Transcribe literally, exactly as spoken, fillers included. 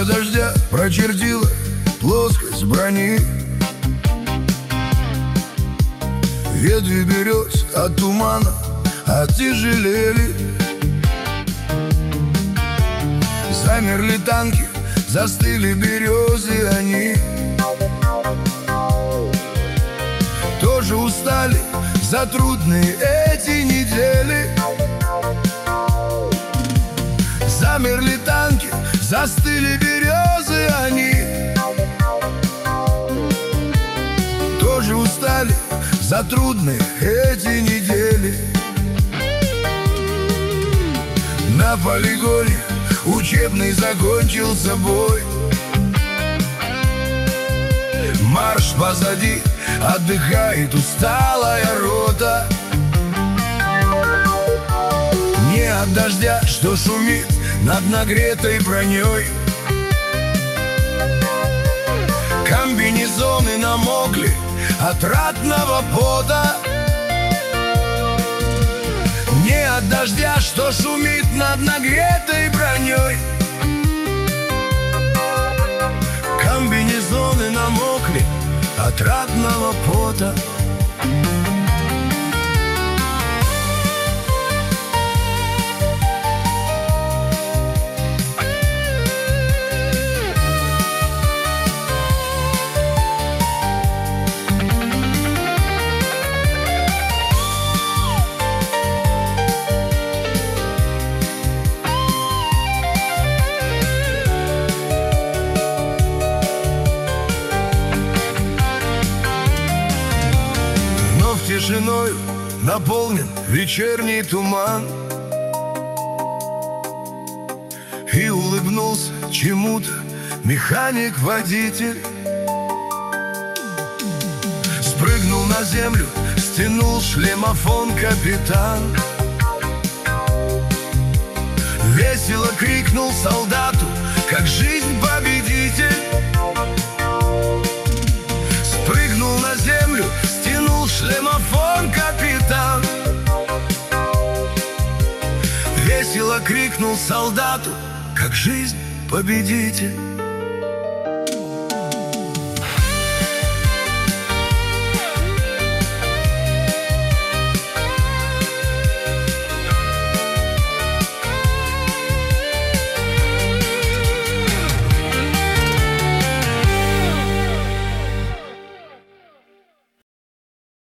Капля дождя прочертила плоскость брони. Ветви берез от тумана оттяжелели. Замерли танки, застыли березы они. Тоже устали за трудные эти недели. Замерли танки, застыли березы они. Тоже устали за трудные эти недели. На полигоне учебный закончился бой. Марш позади, отдыхает усталая рота. Не от дождя, что шумит над нагретой броней. Комбинезоны намокли от ратного пота. Не от дождя, что шумит над нагретой броней. Комбинезоны намокли от ратного пота. Тишиною наполнен вечерний туман. И улыбнулся чему-то механик-водитель. Спрыгнул на землю, стянул шлемофон капитан. Весело крикнул солдату, как жизнь победитель. Спрыгнул на землю, стянул шлемофон капитан. Весело крикнул солдату, как жизнь победитель.